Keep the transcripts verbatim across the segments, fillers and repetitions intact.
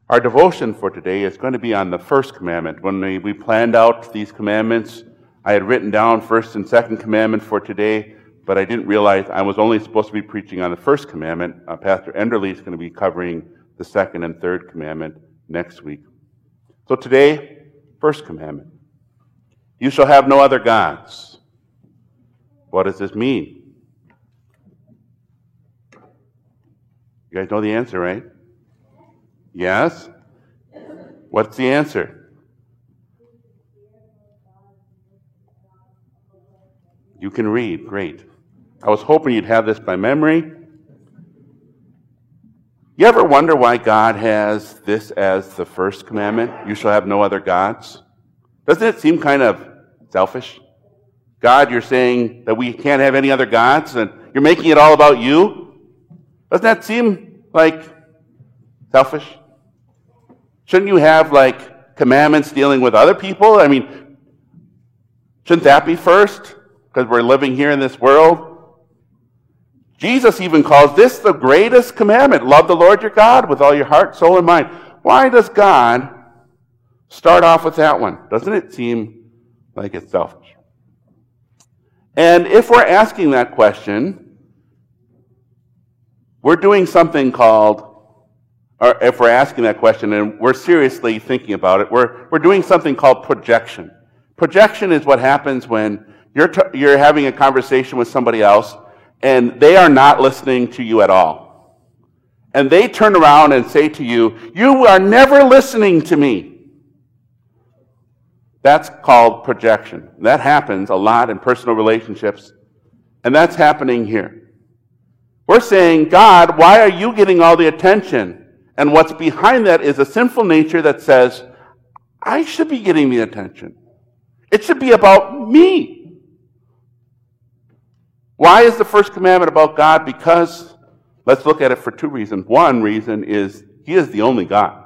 Our devotion for today is going to be on the first commandment. When we, we planned out these commandments, I had written down first and second commandment for today, but I didn't realize I was only supposed to be preaching on the first commandment. Uh, Pastor Enderle is going to be covering the second and third commandment next week. So today, first commandment. You shall have no other gods. What does this mean? You guys know the answer, right? Yes? What's the answer? You can read. Great. I was hoping you'd have this by memory. You ever wonder why God has this as the first commandment? You shall have no other gods. Doesn't it seem kind of selfish? God, you're saying that we can't have any other gods, and you're making it all about you? Doesn't that seem like selfish? Shouldn't you have, like, commandments dealing with other people? I mean, shouldn't that be first? Because we're living here in this world. Jesus even calls this the greatest commandment. Love the Lord your God with all your heart, soul, and mind. Why does God start off with that one? Doesn't it seem like it's selfish? And if we're asking that question, we're doing something called, or if we're asking that question and we're seriously thinking about it, we're, we're doing something called projection. Projection is what happens when you're, t- you're having a conversation with somebody else and they are not listening to you at all. And they turn around and say to you, you are never listening to me. That's called projection. That happens a lot in personal relationships, and that's happening here. We're saying, God, why are you getting all the attention? And what's behind that is a sinful nature that says, I should be getting the attention. It should be about me. Why is the first commandment about God? Because, let's look at it for two reasons. One reason is He is the only God.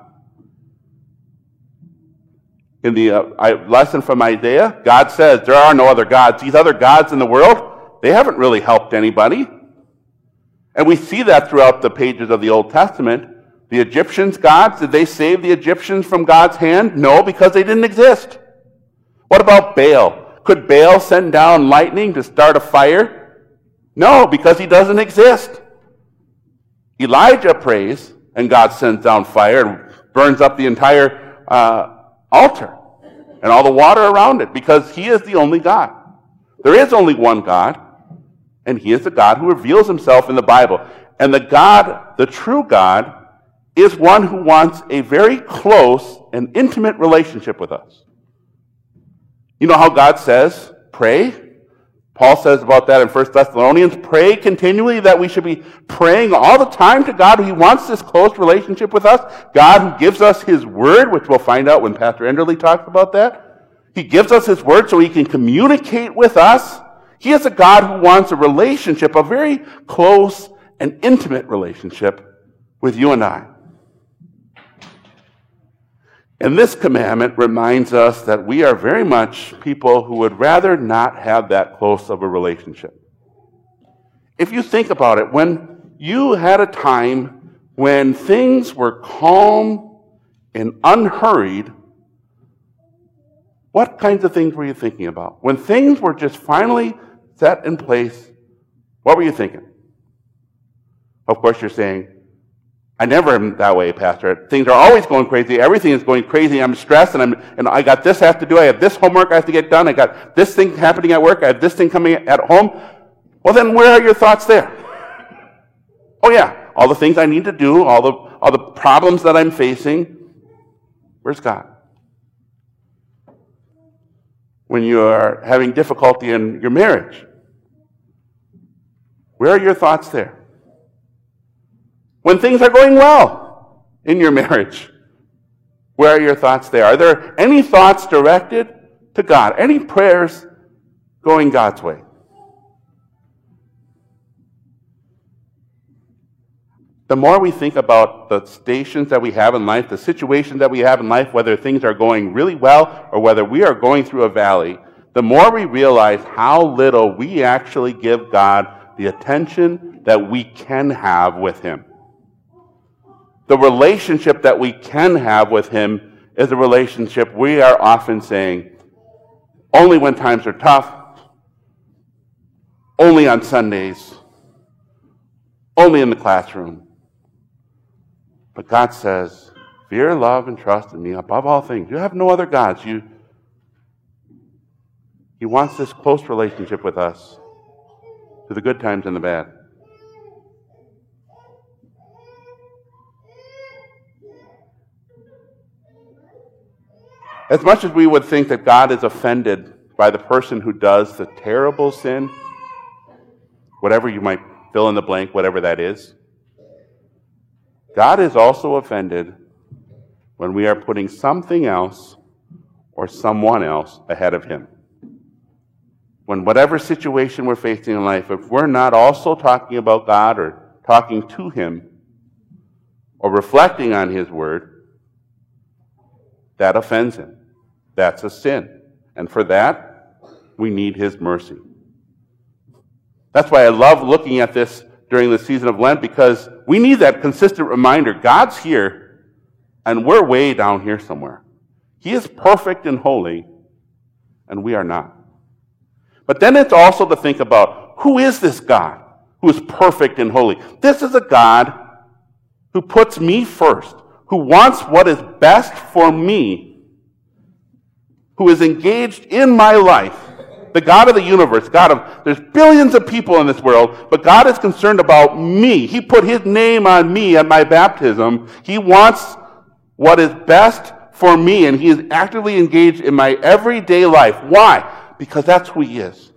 In the uh, I, lesson from Isaiah, God says there are no other gods. These other gods in the world, they haven't really helped anybody. And we see that throughout the pages of the Old Testament. The Egyptians' gods, did they save the Egyptians from God's hand? No, because they didn't exist. What about Baal? Could Baal send down lightning to start a fire? No, because he doesn't exist. Elijah prays, and God sends down fire and burns up the entire uh, altar and all the water around it, because he is the only God. There is only one God, and he is the God who reveals himself in the Bible. And the God, the true God, is one who wants a very close and intimate relationship with us. You know how God says, pray? Paul says about that in First Thessalonians, pray continually, that we should be praying all the time to God. He wants this close relationship with us. God who gives us his word, which we'll find out when Pastor Enderle talks about that. He gives us his word so he can communicate with us. He is a God who wants a relationship, a very close and intimate relationship with you and I. And this commandment reminds us that we are very much people who would rather not have that close of a relationship. If you think about it, when you had a time when things were calm and unhurried, what kinds of things were you thinking about? When things were just finally set in place, what were you thinking? Of course, you're saying, I never am that way, Pastor. Things are always going crazy. Everything is going crazy. I'm stressed, and I'm and I got this I have to do. I have this homework I have to get done. I got this thing happening at work. I have this thing coming at home. Well, then where are your thoughts there? Oh yeah, all the things I need to do, all the all the problems that I'm facing. Where's God? When you are having difficulty in your marriage, where are your thoughts there? When things are going well in your marriage, where are your thoughts there? Are there any thoughts directed to God? Any prayers going God's way? The more we think about the stations that we have in life, the situations that we have in life, whether things are going really well or whether we are going through a valley, the more we realize how little we actually give God the attention that we can have with him. The relationship that we can have with him is a relationship we are often saying, only when times are tough, only on Sundays, only in the classroom. But God says, fear, love, and trust in me above all things. You have no other gods. You, he wants this close relationship with us through the good times and the bad. As much as we would think that God is offended by the person who does the terrible sin, whatever you might fill in the blank, whatever that is, God is also offended when we are putting something else or someone else ahead of him. When whatever situation we're facing in life, if we're not also talking about God or talking to him or reflecting on his word, that offends him. That's a sin. And for that, we need his mercy. That's why I love looking at this during the season of Lent, because we need that consistent reminder. God's here, and we're way down here somewhere. He is perfect and holy, and we are not. But then it's also to think about, who is this God who is perfect and holy? This is a God who puts me first, who wants what is best for me, who is engaged in my life. The God of the universe, God of, there's billions of people in this world, but God is concerned about me. He put his name on me at my baptism. He wants what is best for me, and he is actively engaged in my everyday life. Why? Because that's who he is.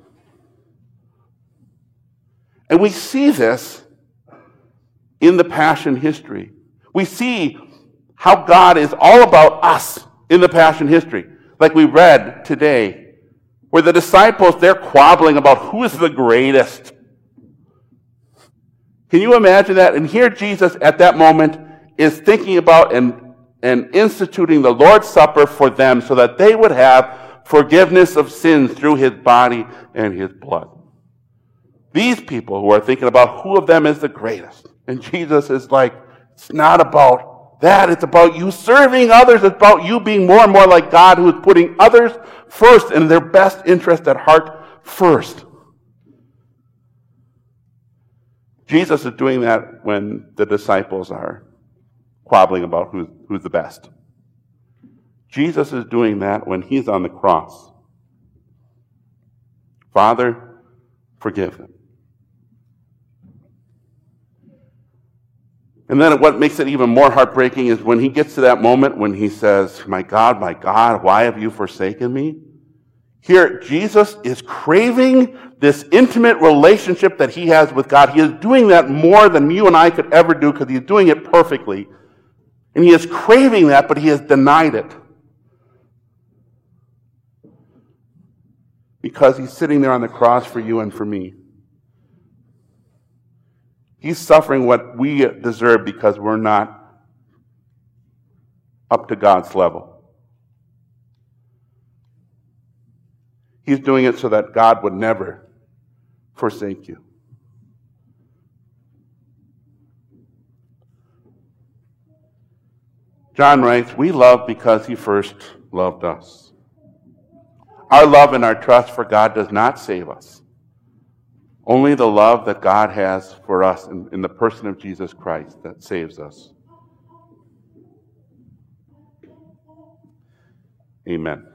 And we see this in the Passion history. We see how God is all about us in the Passion history. Like we read today, where the disciples, they're quabbling about who is the greatest. Can you imagine that? And here Jesus at that moment is thinking about and, and instituting the Lord's Supper for them so that they would have forgiveness of sins through his body and his blood. These people who are thinking about who of them is the greatest. And Jesus is like, it's not about that. It's about you serving others. It's about you being more and more like God, who is putting others first and their best interest at heart first. Jesus is doing that when the disciples are quabbling about who's, who's the best. Jesus is doing that when he's on the cross. Father, forgive them. And then what makes it even more heartbreaking is when he gets to that moment when he says, my God, my God, why have you forsaken me? Here, Jesus is craving this intimate relationship that he has with God. He is doing that more than you and I could ever do because he's doing it perfectly. And he is craving that, but he has denied it. Because he's sitting there on the cross for you and for me. He's suffering what we deserve because we're not up to God's level. He's doing it so that God would never forsake you. John writes, we love because he first loved us. Our love and our trust for God does not save us. Only the love that God has for us in, in the person of Jesus Christ that saves us. Amen.